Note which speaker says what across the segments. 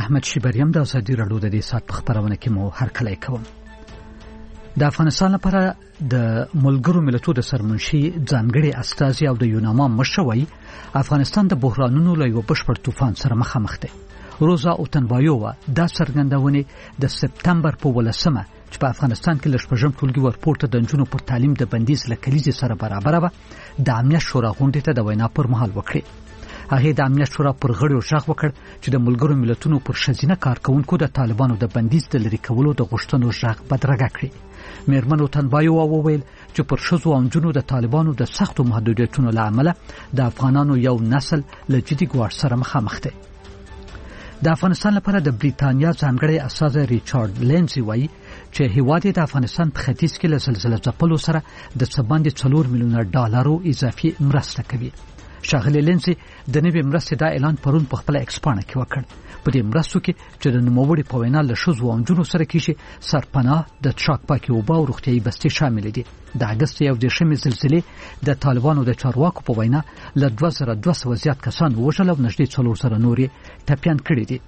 Speaker 1: احمد شیبریم د ازادي راډیو د دې سات په خبرونه کې مو هرکلی کوم. د افغانستان لپاره د ملګرو ملتونو د سرمنشي ځانګړي استازي او د یوناما مشروي افغانستان د بحرانونو له یو بشپړ طوفان سره مخامخ دی. روزا اوتنبایووا دا څرګندونه د سپتمبر په 18مه چې په افغانستان کې لږ ټولګي ورپورته د نجونو پر تعلیم د بندیز لکلیزي سره برابر و د امنیت شورا غونډې ته د وینا پر مهال وکړي. هغه د امنیت شورا پر غړو ژغ وکړ چې د ملګرو ملتونو پر ښځینه کارکونکو د طالبانو د بندیز د لرې کولو د غوښتنو ژغ بدرګه کړي. میرمن اوتنبایووا وویل چې پر ښځو او نجونو د طالبانو د سختو محدودیتونو له امله د افغانانو یو نسل له جدي ګواښ سره مخامخ دی. د افغانستان لپاره د بریتانیا ځانګړي استازی ریچارډ لینزي وایي چې هیواد د افغانستان په ختیځ کې له زلزلې ځپلو سره د څه باندې 4 میلیونه ډالرو اضافي مرسته کوي. ښاغلی لینزي د نوې مرستې دا اعلان پرون په خپل ایکس پاڼه کې وکړ. په دې مرستو کې چې د نوموړي په وینا له ښځو او نجونو سره کېږي سرپناه د څښاک پاکې اوبه او روغتیایي بستې شامل دي. د اګست 11 زلزلې د طالبانو د چارواکو په وینا له 2200 زیات کسان وژل او نږدې 400 نورې ټپیان کړي دي.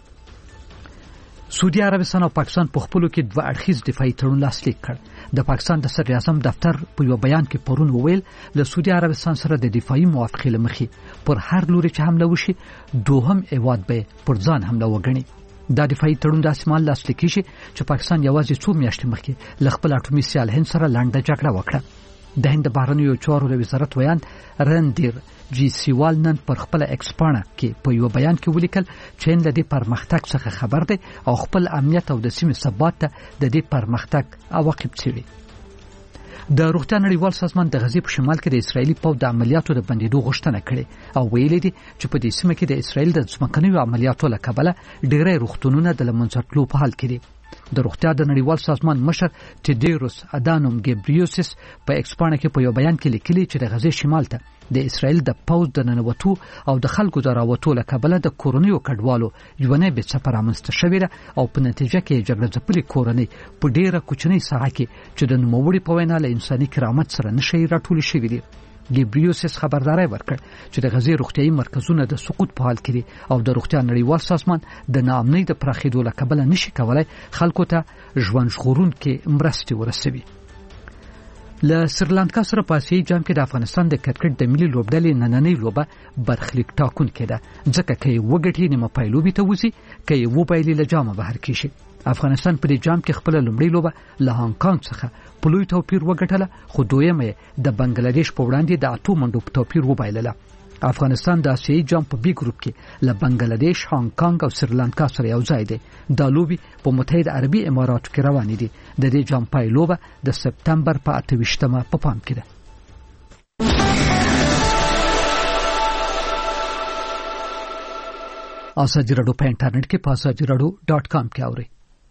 Speaker 1: سعودي عربستان او پاکستان په خپلو کې دوه اړخیز دفاعي تړون لاسلیک کړ. د پاکستان د صدر اعظم دفتر په یو بیان کې پرون وویل له سعودي عربستان سره د دفاعي موافقې لمخې پر هر لوري چې حمله وشي دوهم ایواد به پر ځان حمله وګڼي. دا دفاعي تړون د اسمان لاسلیک شي چې پاکستان یوازې 2 میاشتې مخکې له خپل اټومي سیال هند سره لنډه جګړه وکړه. د هند بهرنیو چارو د وزارت ویان رندیر جی سیوال نن پر خپل ایکس پاڼه کې په یو بیان کې ولیکل چې هند له دې پرمختګ څخه خبر دی او خپل امنیت او د سیمې ثبات ته د دې پرمختګ عواقب څیړي. د روغتیا نړیوال سازمان د غزې په شمال کې د اسرایلی پوځ د عملیاتو د بندیدو غوښتنه کړې او ویلي دي چې په دې سیمه کې د اسرایل د ځمکنیو عملیاتو له کبله ډېری روغتونونه د لمنځه تلو په حال کې دي. د روغتیا د نړیوال سازمان مشر تیډیروس ادانوم ګبریوسس په ایکس پاڼه کې په یو بیان کې لیکلي چې د غزې شمال ته د اسرایل د پوځ د ننوتو او د خلکو د راوتو له کبله د کورنیو کډوالو یوه بې څپه رامنځته شوې ده او په نتیجه کې جګړه ځپلې کورنۍ په ډېره کوچنۍ ساحه کې چې د نوموړي په وینا له انساني کرامت سره نشي راټولې شوې دي. ګبریوسس خبرداري ورکړ چې د غزې روغتيایي مرکزونه د سقوط په حال کې دي او د روغتیا نړیوال سازمان د ناامنۍ د پراخېدو له کبله نشي کولای خلکو ته ژوند ژغورونکې مرستې ورسوي. له سریلانکا سره په آسیایي جام کې د افغانستان د کرکټ د ملي لوبډلې نننۍ لوبه برخلیک ټاکونکې ده ځکه که یې وګټي نیمه پایلوبې ته وځي که یې وبایلي له جامه بهر کېږي. افغانستان په دې جام کې خپل لومړی لوبه له هانګ کانګ څخه په لوی توپیر وګټله خو دویمه د بنگلاديش په وړاندې د 8 منډو په توپیر وبایلله. افغانستان د آسیایي جام په بي ګروپ کې له بنگلاديش، هانګ کانګ او سریلانکا سره یو ځای دی. دا لوبي په متحده عربي اماراتو کې روانې دي. د دې جام پایلوبه د سپتمبر په 28مه په پام کې ده. ازادي راډیو په انټرنیټ کې په azadiradio.com کې اورئ.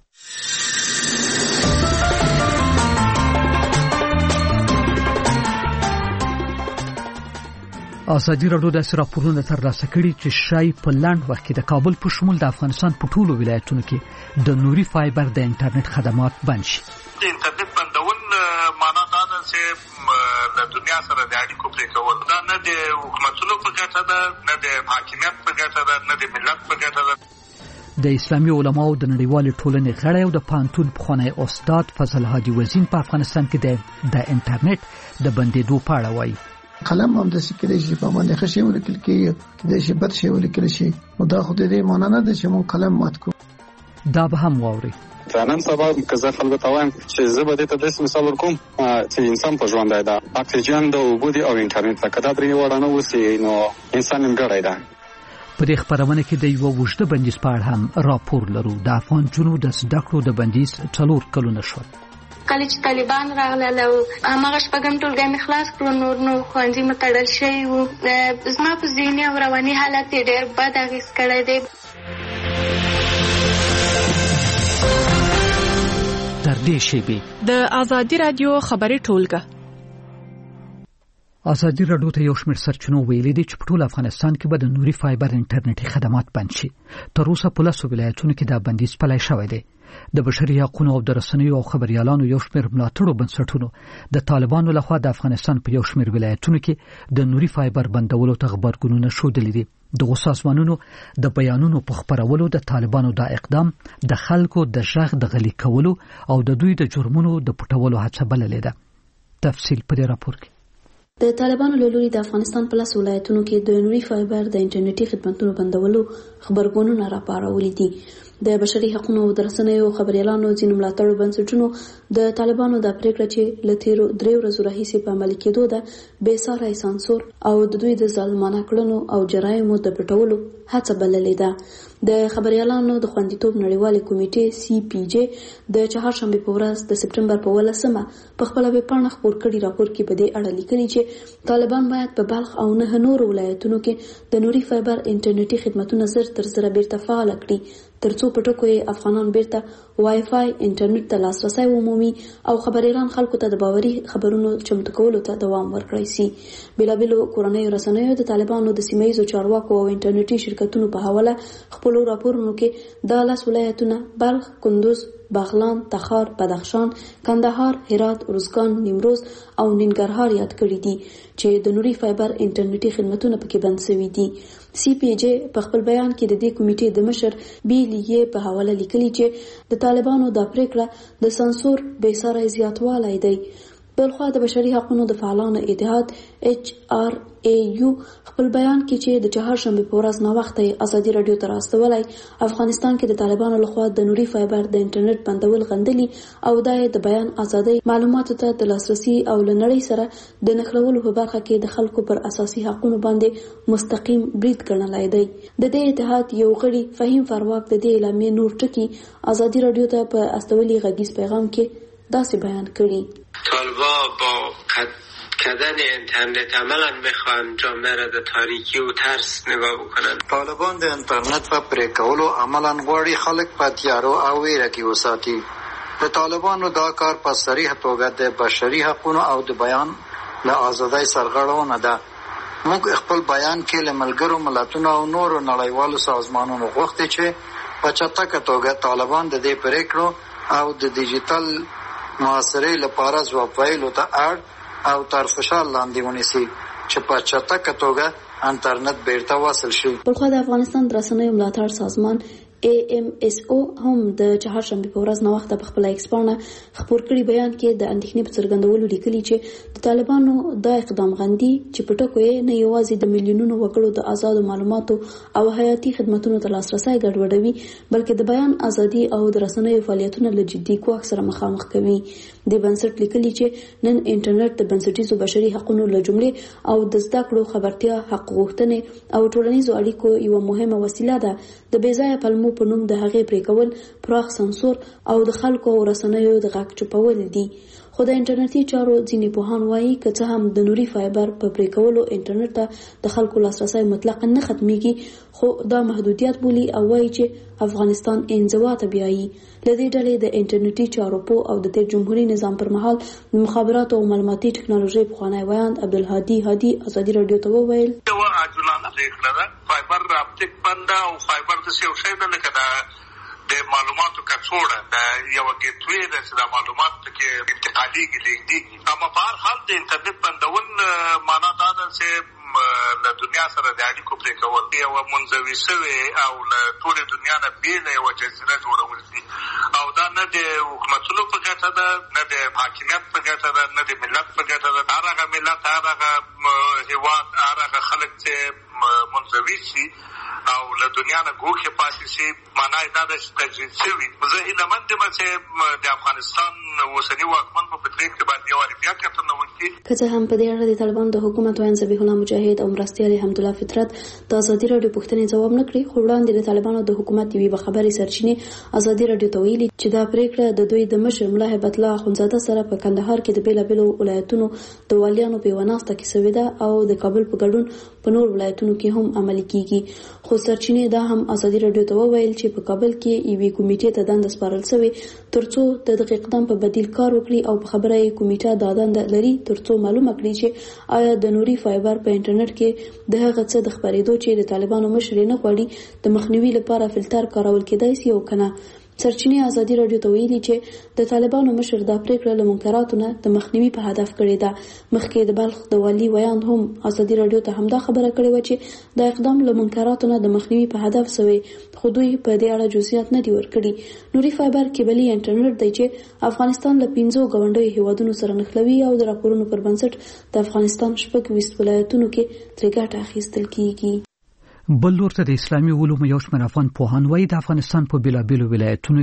Speaker 1: ازادي راډیو د راپورونو ترلاسه کړي چې شای په لاند وخت کې د کابل په شمول د افغانستان په ټولو ولایتونو کې د نوري فایبر د انټرنیټ خدمات بند شي.
Speaker 2: د انټرنیټ بندول معنا دا ده چې د دنیا سره د اړیکو پرې کول دا نه د حکومتونو په ګټه ده، نه د حاکمیت په ګټه ده، نه د ملت په ګټه ده.
Speaker 1: د اسلامي علماو د نړیوالې ټولنې غړی او د پانتون پخوانی استاد فضل هادي وزین په افغانستان کې د انټرنیټ د بندیدو په اړه وایي.
Speaker 3: قلم هم د سکرې شي په باندې خشي ولیکل کې د شي بد شي ولیکل شي نو دا خو دې معنا نه ده چې مون قلم مات کو.
Speaker 1: دا به هم واوري.
Speaker 4: نن سبا که زه خلکو ته وایم چې زه به دې ته داسې مثال ورکوم چې انسان په ژوندی ده، اکسیجن د اوبو دی او انټرنیټ ده، که دا درې وړه نه وسي نو انسان نیمګړی ده.
Speaker 1: په دې خبرونه کې د یو وژده بندیز په اړه هم راپور لرو. د افغان جنو د زده کړو د بندیز 4 کلونه شو.
Speaker 5: کله چې طالبان راغله او هغه شپږم ټولګی مې خلاص کړو نو ښوونځي مې تړل شوی و. زما په ذهني او رواني حالت یې ډېر بد اغېز کړی دی.
Speaker 1: تر دې شیبې
Speaker 6: د ازادي راډیو خبري ټولګه
Speaker 1: ازادي راډیو ته یو شمېر سرچینو ویلي دي چې په ټول افغانستان کې به د نوري فایبر انټرنیټي خدمات بند شي. تر اوسه په 10 ولایتونو کې دا بندیز پلی شوی دی. د بشري حقوقو او د رسنیو او خبريالانو یو شمېر ملاتړو بنسټونو د طالبانو لخوا د افغانستان په یو شمېر ولایتونو کې د نوري فایبر بندولو ته غبرګونونه ښودلي دي. د سازمانونو د بیانونو په خپرولو د طالبانو د اقدام د خلکو د ژغ د غلي کولو او د دوی د جرمونو د پټولو هڅه بللې ده. تفصیل په دې راپور کې.
Speaker 7: د طالبانو له لوري د افغانستان په 10 ولایتونو کې د نوري فایبر د انټرنیټي خدماتونو بندولو خبرګونونه راپارولي دي. د بشري حقوقو او د رسنیو خبريالانو ځینو ملاتړو بنسټونو د طالبانو د پریکړه چې له تیرو 3 ورځو راهیسې په عمل کېدو ده بې ساري سانسور او د دوی د ظالمانه کړنو او جرایمو د پټولو هڅه بللې ده. د خبريالانو د خوندیتوب نړیوالې کمیټې CPJ د چهارشنبه په ورځ د سپټمبر په 18مه په خپل ویب پاڼه خپور کړي راپور کې په دې اړه لیکلي چې طالبان باید په بلخ او 9 نورو ولایتونو کې د نوري فایبر انټرنیټي خدماتونه زر تر زر بیرته فعال کړي ترڅو په ټکو یې افغانان بیرته وای فای انټرنیټ ته لاسرسي ومومي او خبريالان خلکو ته د باوري خبرونو چمتو کولو ته دوام ورکړي سي. بلابلو کورنیو رسنیو د طالبانو د سیمایي چارواکو او انټرنیټي شرکتونو په حواله خپل راپورونو کې د 10 ولایتونو بلخ، کندوز، باغلان، تخار، بدخشان، کندهار، هرات، ارزګان، نیمروز او ننګرهار یاد کړی دي چې د نوري فایبر انټرنیټي خدماتونه پکې بند شوي دي. CPJ په خپل بیان کې د دې کمیټې د مشر بیلیه په حواله لیکلي چې د طالبانو د پریکړه د سانسور بې ساري زیاتوالی دی. بلخوا د بشري حقوقو د فعالانو اتحاد HRAU خپل بیان کې چې د چهارشنبه په ورځ نو وخت ازادي رادیو ته راستولای افغانستان کې د طالبانو لخوا د نوري فایبر د انټرنیټ بندول غندلي او د بیان ازادي معلوماتو ته د لاسرسي او لنړی سره د نښلولو په برخه کې د خلکو پر اساسي حقوقو باندې مستقیم برید کړنلای دی. د دې اتحاد یو غړي فهیم فارواق د دې اعلامیې نور ټکی ازادي رادیو ته په استولي غږیز پیغام کې داسې بیان کړي.
Speaker 8: طالبان با کردن اینترنت عملا میخوان جامعه را در تاریکی و ترس نگاه بکنن.
Speaker 9: طالبان د اینترنت په پرې کولو عملا غواړي خلک په تیارو او ویره کې وساتي. د طالبانو دا کار په صریح توګه د بشري حقوقو او د بیان له ازادۍ سرغړونه ده. موږ خپل بیان کې له ملګرو ملتونو او نورو نړیوالو سازمانونو غوښتي چې په چټکه توګه طالبان د دې پریکړو او د ډیجیټل معاصرې لپاره ځواب ویلو ته اړ او تر فشار لاندې ونیسي چې په چټکه توګه انټرنیټ بیرته وصل شي.
Speaker 7: بلخوا د افغانستان د رسنیو ملاتړ سازمان AMSO هم د چهارشنبه په ورځ نو وخت په خپل ایکس پاڼه خپور کړي بیان کې د اندېښنې په څرګندولو لیکلي چې د طالبانو د اقدام غندي چې په ټکو یې نه یوازې د میلیونونو وګړو د آزاد معلوماتو او حیاتي خدماتونو ته لاسرسي ګډوډوي بلکې د بیان ازادي او د رسنیو فعالیتونو له جدي ګواښ سره مخامخ کوي. د بنسټ لیکلي چې نن انټرنیټ د بنسټیزو بشري حقوقو له جملې او د زده کړو خبرتیا حق غوښتنې او ټولنیزو اړیکو یو مهمه وسیله ده. د بیځایه پلمو په نوم د هغې پرې کول پراخ سانسور او د خلکو او رسنیو د غږ چوپول دي. خو د انټرنیټي چارو ځینې پوهان وایي که څه هم د نوري فایبر په پرې کولو انټرنیټ ته د خلکو لاسرسي مطلقاً نه ختميږي خو دا محدودیت بولي او وایي چې افغانستان انزوا ته بیایي. لدې ډلې د انټرنیټي چارو په او د تیر جمهوریت نظام پر مهال د مخابراتو او معلوماتي ټکنالوژي په خوانی وایاند عبدالهادي هادي ازادي رادیو ته وویل
Speaker 2: فایبر رابطه بنده او فایبر د یو شی نه کده د معلوماتو کڅوړه د یو ګیټوی د چې معلومات کې انتقالي کېږي اما په هر حال د انټرنیټ بندول معنا دا ده چې له دنیا سره د اړیکو پرې کول یو منځوي شوی او له ټول دنیا نه بیل یو جزیره جوړول دي او دا نه د حکومتونو په ګټه ده نه د حاکمیت په ګټه ده نه د ملت په ګټه ده. هغه ملت هغه هیواد هغه خلک چې منځوي شي او له دنیا نه ګوښه پاتې شي معنا دا ده چې تجدید شوي. زه هیلهمند یم چې د افغانستان اوسني واکمن په پرېکړې باندې یو بیا کتنه وکړي.
Speaker 7: که څه هم په دې اړه د طالبانو د حکومت ویاند ذبیح الله مجاهد او مرستیال حمدالله فطرت د ازادي رادیو پوښتنې ځواب نه کړي خو وړاندې د طالبانو د حکومت یوې خبري سرچینې ازادي رادیو ته ویلي چې دا پرېکړه د دوی د مشر ملا هیبت الله اخونزاده سره په کندهار کې د بیلابلو ولایتونو د والیانو په وناسته کې شوې ده او د کابل په ګډون په نور ولایتونو کې هم عملي کیږي. خو سرچینې دا هم ازادي رادیو ته وویل چې په کابل کې یوې کمیټې ته دنده سپارل شوې ترڅو د دغه اقدام په بدیل کار وکړي او په خبره یې کمیټه دا دنده لري ترڅو معلومه کړي چې آیا د نوري فایبر په انټرنیټ کې د هغه څه د خبرېدو چې د طالبانو مشر نه غواړي د مخنیوي لپاره فلټر کارول کېدای شي او کنه. سرچینې ازادي رادیو ته ویلي چې د طالبانو مشر دا پریکړه له منکراتو نه د مخنیوي په هدف کړې ده. مخکې د بلخ د والي ویاند هم ازادي رادیو ته همدا خبره کړې و چې دا اقدام له منکراتو نه د مخنیوي په هدف شوی، خو دوی په دې اړه جزئیات نه دي ورکړي. نوري فایبر کیبلي انټرنیټ دی چې افغانستان له 15 غونډیو هیوادونو سره نښلوي او د راپورونو پر بنسټ د افغانستان 26 ولایتونو کې ترې ګټه اخیستل کیږي.
Speaker 1: بل لور ته د اسلامي علومو یو شمېر افغان پوهان وایي د افغانستان په بیلابیلو ولایتونو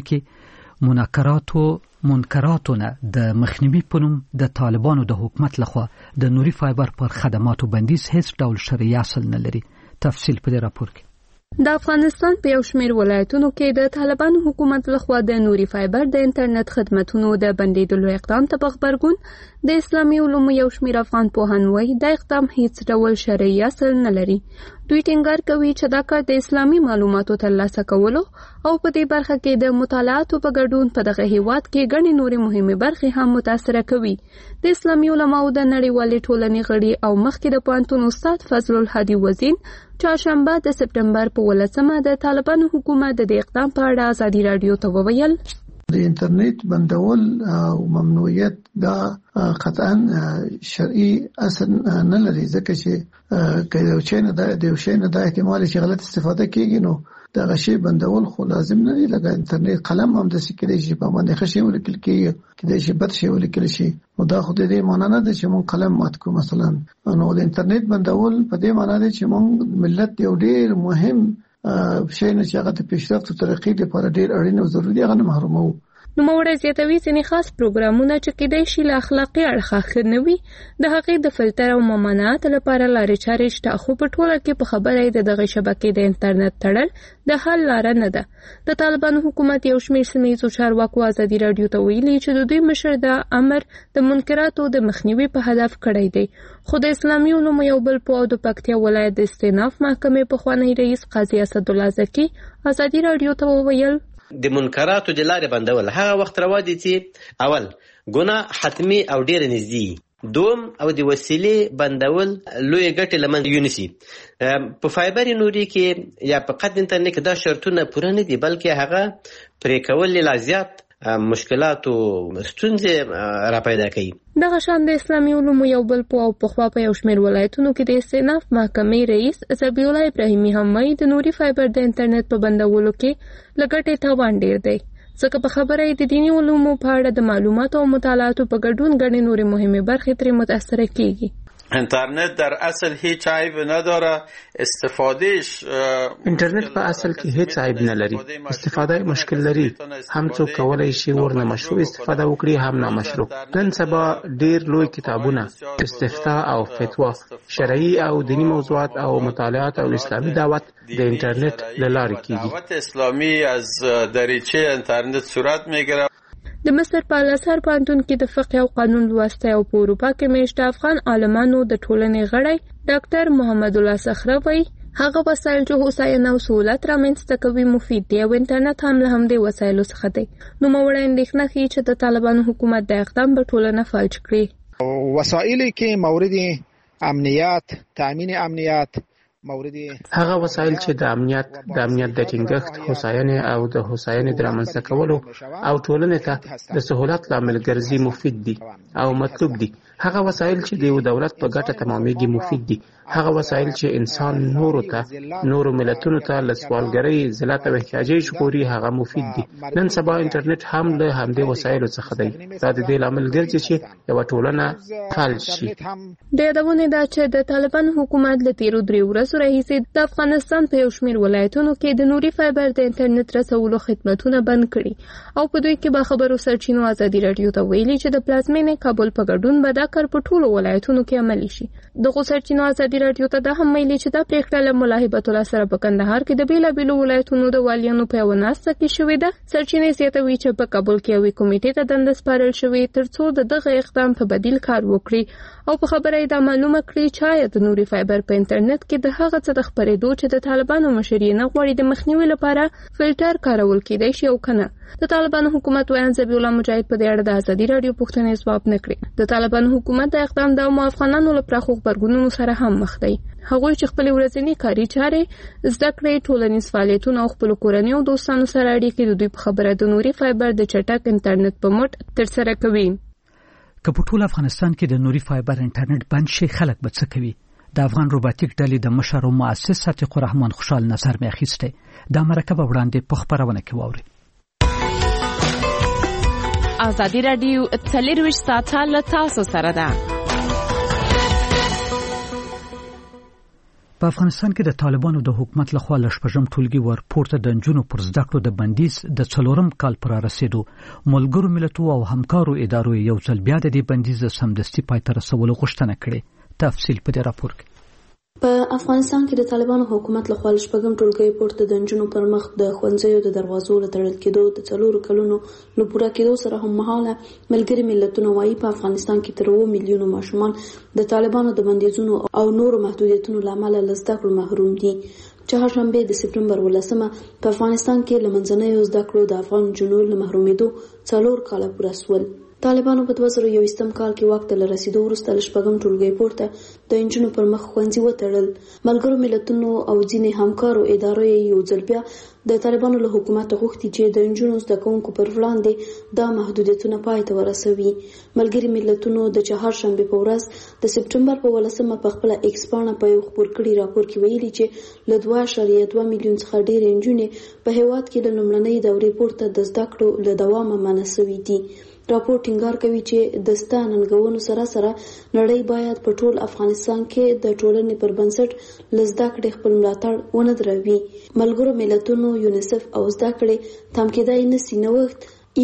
Speaker 1: کې منکراتو نه د مخنیوي په نوم د طالبانو د حکومت لخوا د نوري فایبر پر خدماتو بندیز هیڅ ډول شرعي اصل نه لري. تفصیل په دې راپور کې.
Speaker 6: د افغانستان په یو شمېر ولایتونو کې د طالبانو حکومت لخوا د نوري فایبر د انټرنیټ خدماتونو د بندیدلو اقدام ته خبرګون د اسلامي علومو یو شمېر افغان پوهان وایي د اقدام هیڅ ډول شرعي اصل نه لري. دوی ټینګار کوي چې دا کار د اسلامي معلوماتو ترلاسه کولو او په دې برخه کې د مطالعاتو په ګډون په دغه هیواد کې ګڼې نورې مهمې برخې هم متاثره کوي. د اسلامي علماو د نړیوالې ټولنې غړي او مخکې د پوهنتون استاد فضل الهادي وزین چهارشنبه د سپټمبر په 18 د طالبانو حکومت د اقدام په اړه ازادي رادیو ته وویل
Speaker 3: د انټرنیټ بندول او ممنوعیت دا قطعا شرعي اصل نه لري، ځکه چې کله د یو شی نه د احتمال چې غلط استفاده کیږي نو دا غشي بندول خو لازم نه دی. لکه انټرنیټ قلم هم د سکري شي په باندې خشي ولیکل کیږي کله چې بد شي ولیکل شي نو دا خو دې معنی نه ده چې مون قلم مات کو. مثلا نو د انټرنیټ بندول په دې معنی ده چې مون ملت یو ډیر مهم شي نه چې هغه د پیشرفت او ترقۍ لپاره ډیر اړین او ضروري هغه نه محرومو.
Speaker 6: نوموړی زیاتوي ځینې خاص پروګرامونه چې کېدای شي له اخلاقي اړخه ښه نه وي د هغې د فلټر او ممانعت لپاره لارې چارې شته، خو په ټوله کې په خبره یې د دغې شبکې د انټرنیټ تړل د حل لاره نه ده. د طالبانو حکومت یو شمېر سیمه ییزو چارواکو ازادي رادیو ته ویلي چې د دوی مشر دا امر د منکراتو د مخنیوي په هدف کړی دی، خو د اسلامي علومو یو بل پوه او د پکتیا ولایت د استیناف محکمې پخوانی رئیس قاضي اسدالله زکي ازادي رادیو ته وویل
Speaker 10: د منکراتو د لارې بندول هغه وخت روا دي چې اول ګناه حتمی او ډیر نږدې، دوم او د وسیلې بندول لوی ګټې لمن یونسي. په فایبر نوري کې یا په قد انټرنیټ کې دا شرطونه پوره نه دي، بلکې هغه پرې کول لا زیات مشکلات او ستونزې را پیدا کوي.
Speaker 6: دغه شان د اسلامي علومو یو بل په او پخوا په یو شمېر ولایتونو کې د استیناف محکمې رئیس ذبیح الله ابراهیمي هم وایي د نوري فایبر د انټرنیټ په بندولو کې له ګټې تاوان ډیر دی، ځکه په خبره یې د دیني علومو په اړه د معلوماتو او مطالعاتو په ګډون ګڼې نورې مهمې برخې ترې متاثره کیږي.
Speaker 11: اینترنت در اصل هیچ عیب نداره، استفادهش
Speaker 12: اینترنت په اصل کې هیڅ عیب نه لري، استفاده مشکل لري، هم څوک کولای شي ورنه مشروع استفاده وکړي هم نامشروع. نن سبا ډیر لوی کتابونه، استفتاء او فتوا، شرعي او دینی موضوعات او مطالعات او اسلامي دعوت د اینترنت له لارې کیږي.
Speaker 11: دعوت اسلامی از دریچه اینترنت صورت میگیره.
Speaker 6: د مصر په الازهر پوهنتون کې د فقه او قانون لوستی او په اروپا کې میشته افغان عالمانو د ټولنې غړی ډاکټر محمد الله صخره وایي هغه وسایل چې هوساینه او سهولت رامنځته کوي مفید دي او انټرنیټ هم له همدې وسایلو څخه دی. نوموړی اندېښنه ښیي چې د طالبانو حکومت د اقدام به ټولنه فلج کړي.
Speaker 13: وسایلی کې مورد امنیت، تامین امنیت،
Speaker 12: هغه وسایل چې د امنیت د ټینګښت، هوساینې او د هوساینې د رامنځته کولو او ټولنې ته د سهولت لامل ګرځي مفید دي او مطلوب دي. هغه وسایل چې د یو دولت په ګټه تمامېږي مفید دي. هغه وسایل چې انسان نورو ملتونو ته له سوالګرۍ، ذلت او احتیاجۍ ژغوري هغه مفید دي. نن سبا انټرنیټ هم له همدې وسایلو څخه دی. دا د دې لامل ګرځي چې یوه ټولنه فلج شي.
Speaker 6: د یادونې ده چې د طالبانو حکومت له تیرو 3 ورځو راهیسې د افغانستان په یو شمېر ولایتونو کې د نوري فایبر د انټرنیټ رسولو خدمتونه بند کړي او په دوی کې به خبرو سرچینو ازادي رادیو ته ویلي چې د پلازمینې کابل په ګډون به دا کار په ټولو ولایتونو کې عملي شي. دغو سرچینو ازادي رادیو ته دا هم ویلي چې دا پریکړه له ملاحبت الله سره په کندهار کې د بیلابیلو ولایتونو د والیانو په یوه ناسته کې شوې ده. سرچینې زیاتوي چې په کابل کې یوې کمیټې ته دنده سپارل شوې ترڅو د دغه اقدام په بدیل کار وکړي او په خبره یې دا معلومه کړي چې آیا د نوري فایبر په انټرنیټ کې د هغه څه د خپرېدو چې د طالبانو مشر یې نه غواړي د مخنیوي لپاره فلټر کارول کېدای شي او که نه. د طالبانو حکومت ویاند ذبیح الله مجاهد په دې اړه د ازادي رادیو پوښتنې ځواب نه کړي. د طالبانو حکومت د اقدام د افغانانو له پراخو غبرګونونو سره هم مخ دی. هغوی چې خپل ورځنی کاري چارې زده کړې ټولنیز فعالیتونه او خپل کورنۍ او دوستانو سره اړیکې د دوی په خبره د نوري فایبر د چټک انټرنیټ په مټ ترسره کوي.
Speaker 1: که په ټول افغانستان کې د نوري فایبر انټرنیټ بند شي خلک به څه کوي؟ د افغان روباتیک ډلې د مشر او مؤسس صادق الرحمن خوشحال نظر مې اخیسته. دا مرکه به وړاندې په خبرونه کې واوري.
Speaker 14: ازادي رادیو 24 ساعته له تاسو سره ده.
Speaker 1: په افغانستان کې د طالبانو د حکومت لخوا لشپږم ټولګي ورپورته د نجونو پر زده کړو د بندیز د 4م کال پر رسیدو ملګرو ملتونو او همکارو ادارو یو ځل بیا د دې بندیز سمدستي پای ته رسولو غوښتنه کړې. تفصیل په دې راپور کې.
Speaker 7: په افغانستان کې د طالبانو حکومت لخوا شپږم ټولګي پورته د نجونو پر مخ د ښوونځیو د دروازو له تړل کېدو د 4 کلونو له پوره کېدو سره هم مهاله ملګري ملتونو وايي په افغانستان کې تر 2 میلیونو ماشومان د طالبانو د بندیزونو او نورو محدودیتونو لامل له زده کړو محروم دي. چهارشنبه د سپټمبر 18 په افغانستان کې لمنځنیو زده کړو د افغان جنوب له محرومېدو 4 کاله پوره شول. طالبانو په 2021 کال کې وخت له رسیدو وروسته شپږم ټولګي پورته د انجونو پر مخ ښوونځي وتړل. ملګرو ملتونو او ځینې همکارو ادارو یو ځل بیا د طالبانو له حکومت غوښتي چې د انجونو زده کوونکو پر وړاندې دا محدودیتونه پای ته ورسوي. ملګري ملتونو د چهارشنبه په ورځ د سپټمبر په 18 په خپل ایکس پاڼه په یو خبر کړي راپور کې ویلي چې له 2.2 میلیون څخه ډېر انجونې په هیواد کې د لومړنۍ دورې پورته د زده کړو له دوامه منع شوي دي. راپور ټینګار کوي چې د ستاننګونو سره سره نړۍ باید په ټول افغانستان کې د ټولنې پر بنسټ لزده کړې خپل ملاتړ ونه دروي. ملګرو ملتونو یونیسف او زده کړې تم کېدای نشي نوښت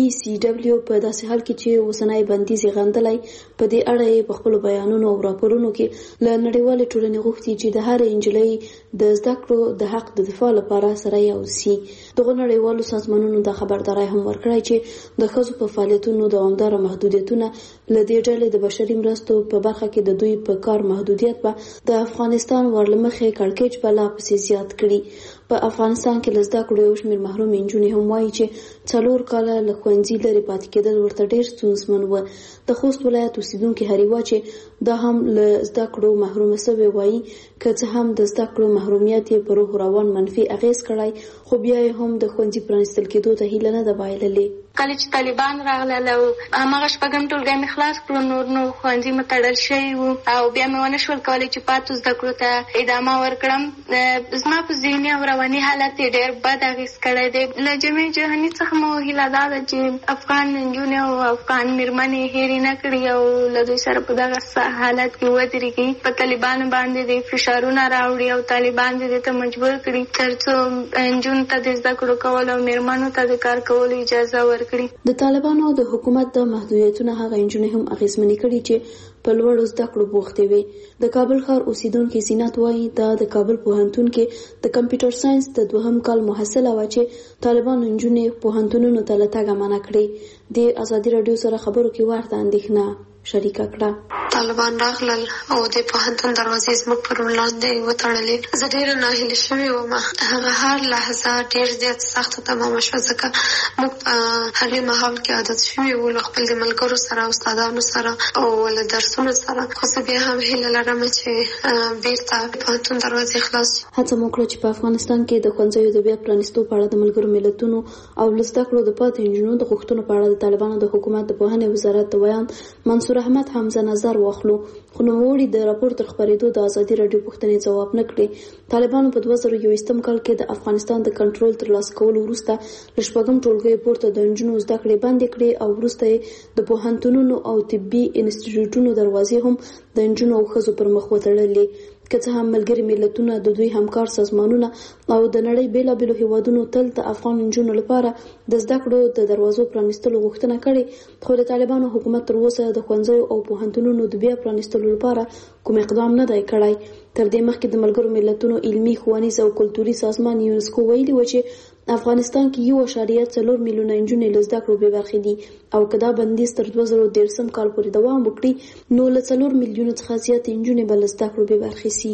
Speaker 7: ECW په داسې حال کې چې اوسنۍ بندیز غندلای په دې اړه په خپل بیانونو او راپورونو کې له نړیوال ټولنې غوښتي چې د هر انجلۍ د زده کړو د حق د دفاع لپاره سره یو سي. دغه نړیوالو سازمانونو د خبرداري هم ورکړی چې د ښځو په فعالیتونو دوامدار محدودیتونه له دې ډلې د بشري مرستو په برخه کې د دوی په کار محدودیت به د افغانستان ورلمخې کړکېچ بلا پسې زیات کړي. په افغانستان کې لزده کړو یو شمېر محروم انجونې هم وایي چې 4 کاله له ښوونځي لرې پاتې کېدل ورته ډېر ستونزمن و. د خوست ولایت اوسیدونکي هریوا چې دا هم له زده کړو محرومه شوی وایي که څه هم د زده کړو محرومیت یې په روح روان منفي اغېز کړی خو بیا یې هم د ښوونځي پرانیستل کېدو ته هیله نه ده بایللې.
Speaker 5: کله چې طالبان راغلل او هماغه شپږم ټولګی مې خلاص کړو نو ښوونځي مې تړل شوي وو او بیا مې ونه شول کولی چې پاتو زده کړو ته ادامه ورکړم. زما په ذهني او رواني حالت یې ډېر بد اغېز کړی دی. له جامع جهاني څخه مو هیله دا ده چې افغان نجونې او افغان مېرمنې هېرې نه کړي او له دوی سره په دغه حالت کې ودرېږي. په طالبانو باندې د فشارونه راوړي او طالبان دې ته مجبور کړي تر څو نجونو ته د زده کړو کول او مېرمنو ته د کار کولو اجازه ورکړي.
Speaker 7: د طالبانو د حکومت د محدودیتونو هغه انجونې هم اغېزمنې کړي چې په لوړو زده کړو بوختې وي. د کابل ښار اوسیدونکي زینت وایي دا د کابل پوهنتون کې د کمپیوټر ساينس د 2م کال محصله و چې طالبانو انجونې پوهنتونونو ته له تګه منع کړي. د ازادي رادیو سره خبرو کې ورته اندېښنه شریکه کړه.
Speaker 15: طالبان راغلل او د پوهنتون دروازې زموږ پر وړاندې وتړلې. زه ډېره ناهیلې شوې وم. هغه هر لحظه ډېر زیات سخته تمامه شوه ځکه موږ په هغې مهال کې عادت شوي وو له خپل د ملګرو سره او استادانو سره او له درسونو سره. خو زه بیا هم هیله لرم چې بېرته پوهنتون دروازې خلاص شي.
Speaker 7: هڅه مو وکړه چې په افغانستان کې د ښوونځیو د بیا پرانیستو په اړه د ملګرو ملتونو او له زده کړو د پاتې نجونو د غوښتنو په اړه د طالبانو د حکومت د پوهنې وزارت د ویان منصور احمد حمزه نظر واخلو خو نوموړي د راپور تر خبرېدو د ازادي رادیو پوښتنې ځواب نه کړي. طالبانو په 2021 کال کې د افغانستان د کنټرول ترلاسه کولو وروسته له شپږم ټولګي پورته د نجونو زده کړې بندې کړې او وروسته د پوهنتونونو او طبي انسټیټیوټونو دروازې هم د نجونو او ښځو پر مخ وتړلې. که څه هم ملګري ملتونه د دوی همکار سازمانونه او د نړۍ بیلابېلو هیوادونو تل د افغان نجونو لپاره د زده کړو د دروازو پرانیستلو غوښتنه کړې خو د طالبانو حکومت تر اوسه د ښوونځیو او پوهنتونونو د بیا پرانیستلو لپاره کوم اقدام نه دی کړی. تر دې مخکې د ملګرو ملتونو علمي ښوونیز او کلتوري سازمان یونسکو ویلي و چې افغانستان کې 1.4 میلیونه نجونې له زده کړو بې برخې دي او که دا بندیز تر 2013 کال پورې دوام وکړي نو له 4 میلیونو څخه زیات نجونې به له زده کړو بې برخې سي.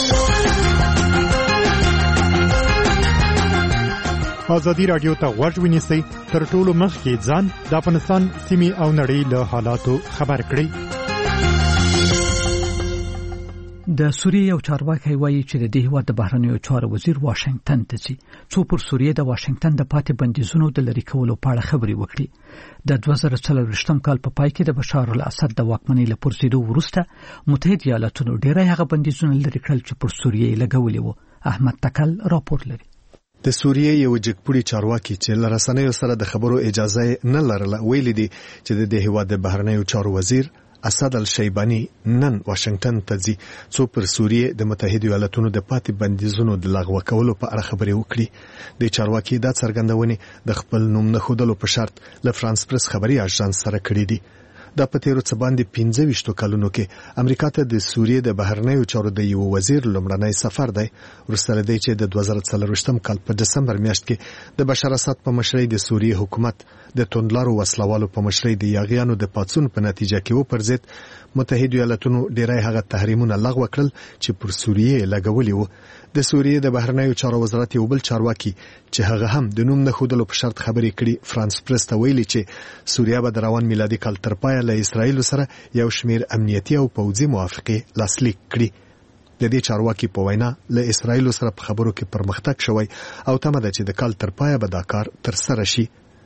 Speaker 16: ازادي رادیو ته غوږ ونیسئ تر ټولو مخکې ځان د افغانستان سیمې او نړۍ له حالاتو خبر کړئ.
Speaker 1: د سوریې یو چارواکي وایي چې د دې هیواد د بهرنیو چارو وزیر واشنگټن ته ځي څو پر سوریې د واشنگټن د پاتې بندیزونو د لرې کولو په اړه خبرې وکړي. د 2024 کال په پای کې د بشار الاسد د واکمنۍ له پرځېدو وروسته متحده ایالاتونو ډېری هغه بندیزونه لرې کړل چې پر سوریې لګولي وو. احمد تکل راپور لري.
Speaker 17: د سوریې یو جګپوړي چارواکي چې لرسنیو سره د خبرو اجازه نه لرله ویلي دي چې د دې هیواد د بهرنیو چارو وزیر اسد الشیبانی نن واشنگټن ته ځي څو پر سوریې د متحده ایالاتونو د پاتې بندیزونو د لغوه کولو په اړه خبرې وکړي. د چارواکي دا څرګندونې د خپل نوم نه ښودلو په شرط له فرانس پریس خبري اژانس سره کړې دي. دا په تیرو څه باندې 25 کلونو کې امریکا ته د سوریې د بهرنیو چارو د یو وزیر لومړنی سفر دی ورسره دی چې د 2024 کال په دسمبر میاشت کې د بشار اسد په مشرۍ د سوریې حکومت د توندلارو وسلوالو په مشرۍ د یاغیانو د پاتسون په نتیجه کې و پرځید متحده ایالاتونو ډیری هغه تحریمونه لغوه کړل چې پر سوریې لګولي وو. د سوریې د بهرنیو چارو وزارت یو بل چارواکي چې هغه هم د نوم نه ښودلو په شرط خبرې کړي فرانس پریس ته ویلي چې سوریه به د روان میلادي کال تر پایه له اسرایل سره یو شمیر امنیتي او پوځي موافقه لاسلیک کړي. د دې چارواکي په وینا له اسرایل سره په خبرو کې پرمختګ شوی او تمه ده چې د کال تر پایه به دا کار تر سره شي.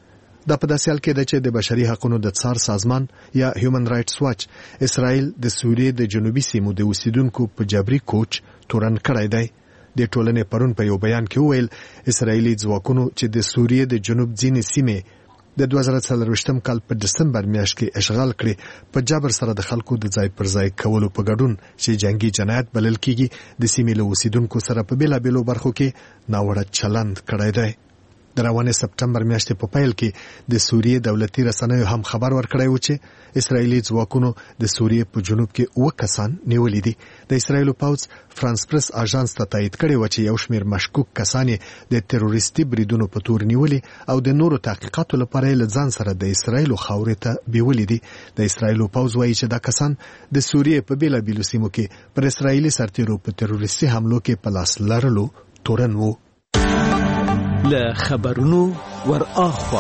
Speaker 17: دا په داسې حال کې ده چې د بشري حقوقو د څار سازمان یا هیومن رائټس واچ اسرایل د سوریې د جنوبي سیمو د اوسیدونکو په جبري کوچ تورن کړی دی. د ټولنې پرون په یو بیان کې وویل اسرایلی ځواکونو چې د سوریې د جنوب ځینې سیمې د 2024 کال په دسمبر میاشت کې اشغال کړي په جبر سره د خلکو د ځای پر ځای کولو په ګډون چې جنگي جنایت بلل کیږي د سیمې له اوسیدونکو سره په بیلابېلو برخو کې ناوړه چلند کړی دی. د روانې سپټمبر میاشتې په پیل کې د سوریې دولتي رسنیو هم خبر ورکړی و چې اسرایلی ځواکونو د سوریې په جنوب کې 9 کسان نیولي دي. د اسرایل پوځ فرانس پریس اژانس ته تایید کړی و چې یو شمیر مشکوک کسان د تروریستي بریدونو په تور نیولي او د نورو تحقیقاتو لپاره له ځان سره د اسرایل خاورې ته بیولي دي. د اسرایل پوځ وایي چې دا کسان د سوریې په بیلابېلو سیمو کې پر اسرایلی سرتیرو په تروریستي حملو کې په لاس لرلو تورن وو.
Speaker 18: له خبرونو ور اخوا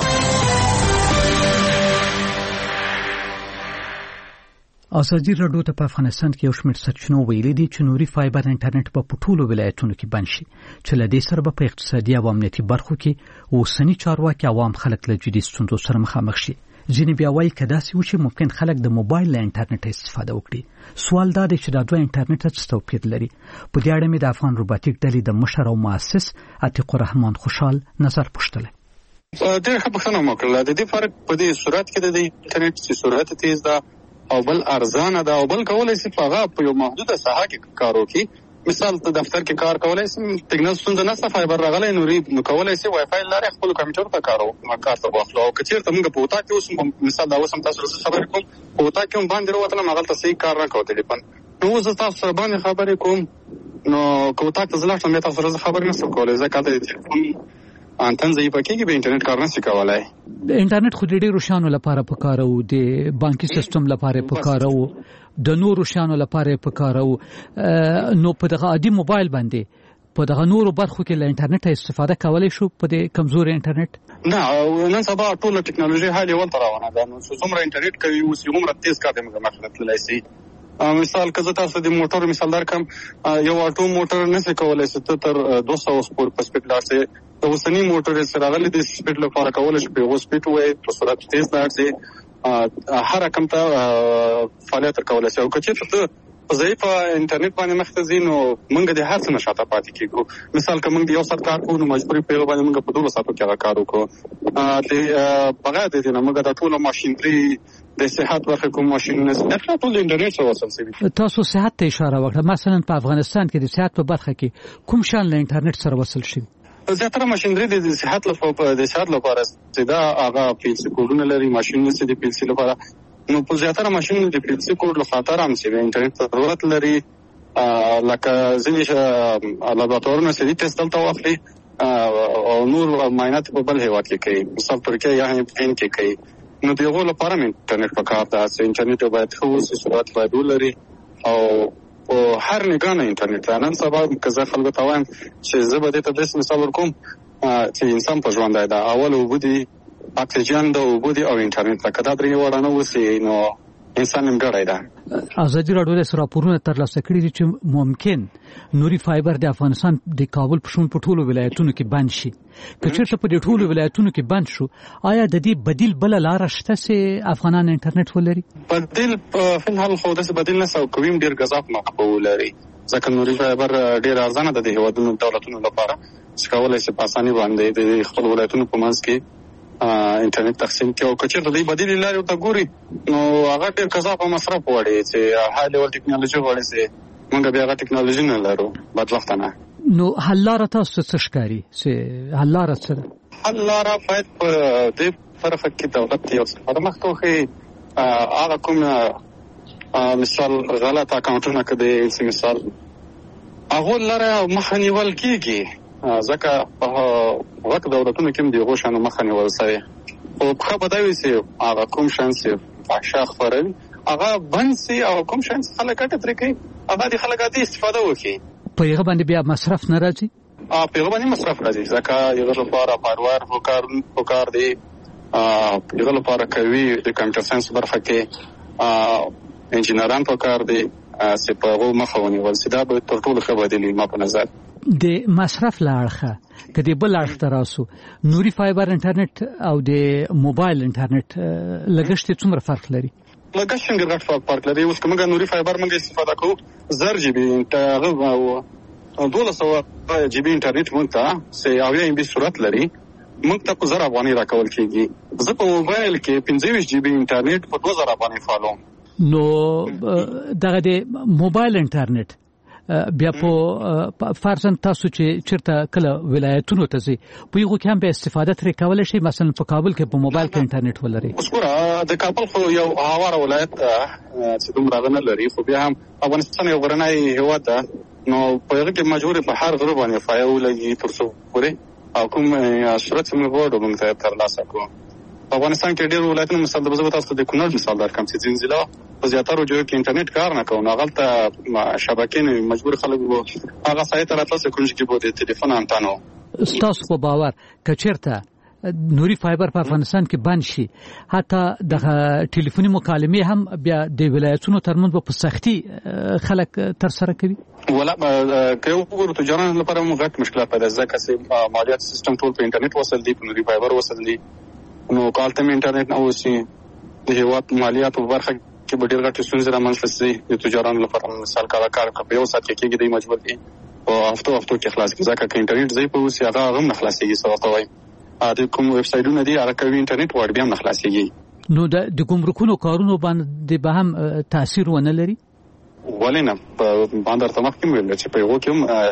Speaker 1: ازادي راډیو ته په افغانستان کې یو شمېر سرچینو ویلي دي چې نوري فایبر انټرنیټ په ټولو ولایتونو کې بند شي چې له دې سره په اقتصادي او امنیتي برخو کې اوسنی چارواکي عوام خلک له جدي ستونزو سره مخامخ شي. ځینې بیا وایي که داسې وشي ممکن خلک د موبایل له انټرنیټ استفاده وکړي. سوال دا دی چې دا دوه انټرنیټ څه توپیر لري؟ په دې اړه مې د افغان روباټیک ډلې د مشر او مؤسس عتیق الرحمن خوشحال نظر پوښتلی.
Speaker 4: ډېر ښه پوښتنه مو کړله. د دې فرق په دې صورت کې د انټرنیټ چې سرعت تیز ده او بل ارزانه ده او بل کولای شي په هغه په یو محدوده ساحه کې کار وکړي. مثال ته دفتر کې کار کولای شي ټیکنیکل ستونزه نشته فایبر راغلی نو کولای شي وای فای لري خپل کمپیوټر ته کار ته واخلو او کچیر ته موږ په وتا کې اوس مثال دا اوس هم تاسو سره خبرې کوم په وتا کې هم باندې وروته مغل ته صحیح کار نه کوي ټلیفون نو زه تاسو سره باندې خبرې کوم نو کوتا ته زلاټ مې تاسو سره خبرې نشم کولای ځکه د ټلیفون انتن ځای پکې به انټرنیټ کار نشي کولای.
Speaker 1: د انټرنیټ خو ډېر روشانو لپاره پکاره او د بانکي سیستم لپاره پکاره او د نورو شانو لپاره پکاره او نو په دغه عادي موبایل باندې په دغه نورو برخو کې له انټرنیټ استفاده کولای شو په دې کمزوري انټرنیټ
Speaker 4: نه نن سبا ټول ټیکنالوژي حالي ولته روانه ده نو څومره انټرنیټ کوي اوس یومره تیز کار دی موږ مخالفت لای شي. مثال که زه تاسو د موټر مثال درکم یو اټو موټر نشي کولای چې تر 200 سپور په سپیډ لاړ شي. د اوسنی موټر سره راغلي د سپیډ لپاره کولای شي په سپیډ وای په سرعت تیز لاړ شي هر رقم ته فعالیت کولای شي او که ته ضعیف انټرنیټ باندې مخته نو موږ د هر څه نشاته پاتې کیږو. مثال که موږ یو ساعت کار کوو نو مجبوري په باندې موږ په 2 ساعتو کې کار وکړو. د بغیر د دې نه موږ د ټولو ماشينري د صحت برخه کوم ماشين نه ټول انټرنیټ سره وصل شوی.
Speaker 1: تاسو صحت ته اشاره وکړه مثلا په افغانستان کې د صحت په برخه کې کوم شان له انټرنیټ سره وصل شي؟
Speaker 4: زیاتره ماشينري د صحت لپاره دا هغه پیسې کوډونه لري ماشين چې د پیسې لپاره نو په زیاتره ماشين د پیسې کوډ له خاطر هم چې انټرنیټ ضرورت لري لکه ځینې لابراتوارونه چې ټیسټ دلته واخلي او نور معاینات په بل هیواد کې کوي مثال ترکیه یا هند کې کوي نو دغه لپاره انټرنیټ پکار ده چې انټرنیټ باید خو سرعت باید ولري او هر نگاه انټرنیټ نن سبا کزه خلک ته وایم چې زه به د دې مثال ورکوم چې انسان په ژوند دی اول وبدي اکسیجن د وبدي او انټرنیټ لکه دا درې وړاندې وسی نو انسان نیمګړی ده.
Speaker 1: ازادي راډیو د راپورونه ترلاسه کړي دي چې ممکن نوري فایبر د افغانستان د کابل په شمول په ټولو ولایتونو کې بند شي. که چېرته په دې ټولو ولایتونو کې بند شو، آیا د دې بدیل بل لار شته چې افغانان انټرنیټ ولري؟
Speaker 4: بدیل په الحال خو داسې بدیل نشته او کوم ډیر غذاب مقبول لري، ځکه نوري فایبر ډیر ارزانه ده د هیوادونو دولتونو لپاره چې کولای شي په اسانۍ باندې د خپل ولایتونو په منځ کې انټرنیټ تقسیم کوي. او کچېرته د بدیل لارې ته ګوري نو هغه ډېر غذاب او مصرف وړي چې های لیول ټیکنالوژي وړي چې موږ بیا هغه ټیکنالوژي نه لرو بدبختانه.
Speaker 1: نو حل لاره تاسو څه ښکاري چې حل لاره څه ده؟
Speaker 4: حل لاره باید په دې طرفه کې دولت یو څه پرمخ توخي هغه کوم مثال غلط اکاونټونه کړي چې مثال هغه لاره مخه نیول کیږي، ځکه په وخت دولتونو کې د غوښانو مخه نیول شوی او په بداوي سي هغه کوم شانس فحشا خبرل هغه بند سي او کوم شانس خلک ټ ترې کوي هغه د خلک د استفاده وکړي.
Speaker 1: په هغه باندې بیا مصرف نه راځي؟
Speaker 4: په هغه باندې مصرف راځي ځکه یو لپاره پاروار وکړ دی یو لپاره کوي د کمپیوټر ساينس برخه کې انجینران وکړ دی چې په هغه مخه ونیول سي. دا به تر ټولو ښه بدیل ما په نظر
Speaker 1: د مصرف لاړخه کدی بل اړخ تراسو نوري فایبر انټرنیټ او د موبایل انټرنیټ لګښت څومره فرق لري؟
Speaker 4: لګښت څنګه فرق لري؟ اوس کومه نوري فایبر موږ استفاده کوو 1000 جی بي او 1200 جی بي انټرنیټ موږ ته سي او ام بي صورت لري موږ ته په 1000 افغانۍ راکول کیږي. زه په موبایل کې 25 جی بي انټرنیټ په 2000 افغانۍ فالوم.
Speaker 1: نو دغه د موبایل انټرنیټ بیا په فرضاً تاسو چې چیرته کله ولایتونو ته ځي په یو کې هم به استفاده ترې کولای شي، مثلا په کابل کې په موبایل کې انټرنیټ ولري.
Speaker 4: اوس ګوره د کابل خو یو هواره ولایت چې دومره غنه لري، خو بیا هم افغانستان یو غرنی هیواد ده نو په هغه کې مجبور په هر غره باندې فایو لګي تر څو پورې او کوم صورت موږ غواړو موږ ته ترلاسه کوو. په افغانستان کې ډېر ولایتونه مثال د بزګر تاسو د کونړ مثال درکم چې زنجیلا په زیاتره جوړ کې انټرنیټ کار نه کوي، غلطه شبکې نه مجبور خلک وو هغه سایت راځي کوم چې بده ټلیفون انټانو.
Speaker 1: تاسو په باور کچرته نوري فایبر په افغانستان کې بند شي حتی د ټلیفوني مکالمې هم بیا د ولایتونو ترمنځ په سختي خلک تر سره کوي؟
Speaker 4: ولا که وګورو تجارت لپاره موږ غټ مشکلات پیدا ځکه چې مالیات سیستم ټول په انټرنیټ وصل دی، په نوري فایبر وصل دی، نو کالته انټرنیټ نه وسی د هیواد مالیات په برخه کې به ډېر غټ ستونزې رامنځته شي. د تجارت لپاره مثال کار په یو ساعت کې دی مجبور دي او هفتو کې خلاص کی ځکه چې انټرنیټ ځای په وسی هغه هم نه خلاصيږي سوته وای د کوم ویب سایټونو دی هغه کوي انټرنیټ ور بیا نه خلاصيږي.
Speaker 1: نو د ګمرکونو کارونو باندې به هم تاثیر ونه لري؟
Speaker 4: ولینه په باندې تمخ کې ویل چې په یو کې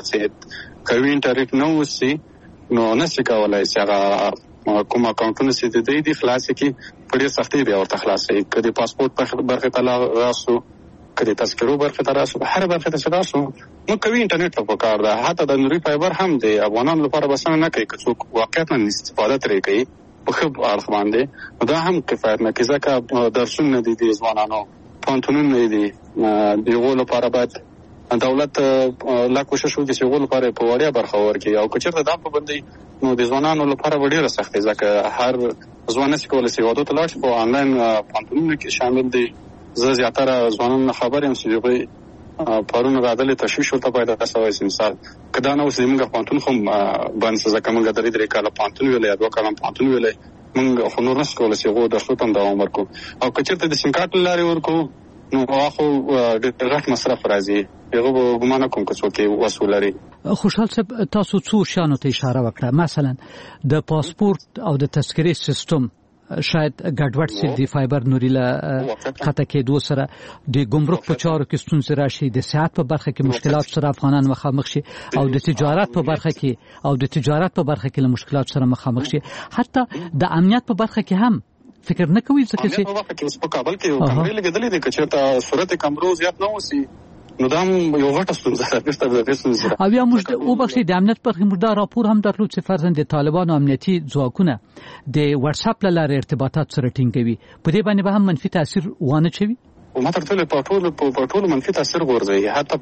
Speaker 4: چې کوي انټرنیټ نو وسی نو نشي کولای چې هغه کوم اکاونټونه چې د دې د خلاص کی په ډېر سختي بیا ورته خلاصي. کله پاسپورت په برخه ته راسو، کله تذکرو برخه ته راسو، هر برخه ته راسو نو کوي انټرنیټ په کار ده. حتی د نوري فایبر هم د افغانانو لپاره بسنه نه کوي، که څوک واقعا استفاده ترې کوي په خو اړخ باندې دا هم کفایت نه کوي ځکه درسونه دي د ځوانانو پانتونونه دي دیغه لپاره باید دولت لا کوشش وکړي چې غول لپاره په وړیا برخه ورکړي او کچېرته دا په باندې نو د ځوانانو لپاره ډېره سختي ځکه هر ځوان چې کولای شي واده ته لاړ شي په آنلاین پانتونونو کې شامل دي. زه زیاتره ځوانانو خبر یم چې دوی پرونه غاډلې تشویش ورته پیدا شوی مثال کدا نو چې موږ پانتون خو باندې ځکه موږ درې کاله پانتون ویلې دوه کاله پانتون ویلې موږ خو نور نس کولای شي غو د خپل دوام ورکو او کچېرته د سینکارت لاري ورکو نو هغه د غټ مصرف راځي. هغه ګمان کوم چې څوک وسول لري.
Speaker 1: خوشحال صاحب تاسو څو شانو ته اشاره وکړه، مثلا د پاسپورت او د تذکرې سیستم شاید ګډوډ سي د فایبر نوري له خطا کېدو سره د ګمرک په چارو کې ستونزې راشي، د صحت په برخه کې مشکلات سره افغانان مخامخ شي او د تجارت په برخه کې له مشکلات سره مخامخ شي، حتی د امنیت په برخه کې هم فکر نه کوي ځکه
Speaker 4: چې په کابل کې کمرې لګېدلې دي چې صورت کمرو زیات نه وسی نو دا یو غټه ستونزه ده.
Speaker 1: او یا موږ او بخښي د امنیت په خمر دا راپور هم درلود چې فرضاً د طالبانو امنیتي ځواکونه د واتس اپ لاره ارتباطات سره ټینګوي، په دې باندې به هم منفي تاثیر وانه چوي.
Speaker 4: او ما ترته په ټولو منفي تاثیر ورځي، حتی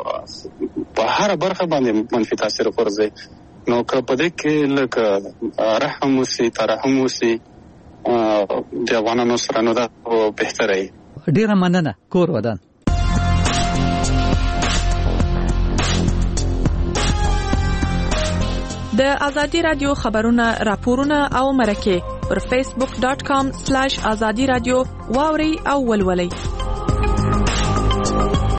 Speaker 4: په هر برخه باندې منفي تاثیر ورځي. نو که په دې کې لکه رحم وسی ترحم وسی د افغانانو سره نو دا بهتره وي.
Speaker 1: ډیره مننه. کور ودان.
Speaker 14: د ازادي رادیو خبرونه راپورونه او مرکه پر facebook.com/azadi radio واوري او ولولي.